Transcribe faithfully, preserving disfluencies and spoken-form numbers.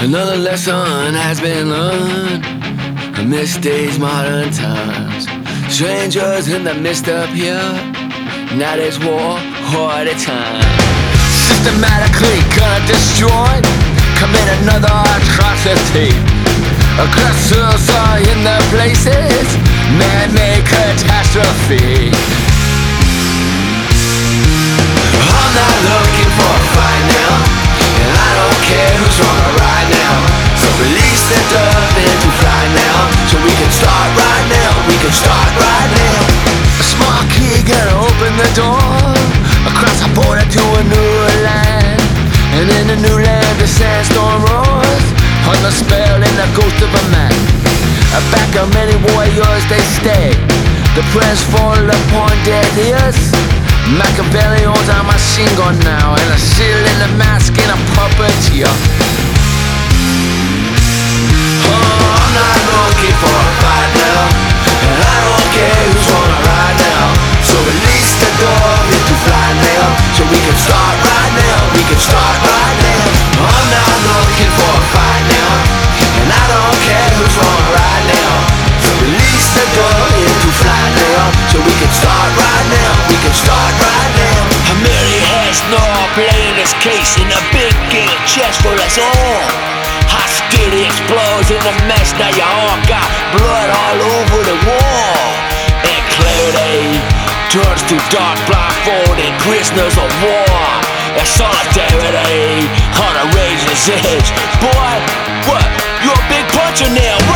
Another lesson has been learned amidst these modern times. Strangers in the midst of here. Now there's war all the time. Systematically gonna destroy, commit another atrocity. Aggressors are in their places, man-made catastrophe. I'm not looking for a fight now, and I don't care who's wrong or right now. So release the dove into flight now, so we can start right now, we can start right now. A small key gonna open the door, across the border to a new land. And in the new land the sandstorm roars, on the spell and the ghost of a man. A back of many warriors they stay, the prayers fall upon dead ears. Machiavelli owns a machine gun now, and a seal in the mask and a puppeteer. Oh, I'm not looking for a fight now, and I don't care who's on a ride now. So release the door into flight now, so we can start right now, we can start right now. I'm not looking for a fight now, and I don't care who's on a ride now. So release the door into flight now, so we can start right now, we can start right now. Mary has no play in this case, in a big game chest for us all. Hostility explodes in the mess, now you all got blood all over the wall. And clarity turns to dark, blindfolded prisoners of war. And solidarity on a razor's edge. Boy, what? You're a big puncher now, right?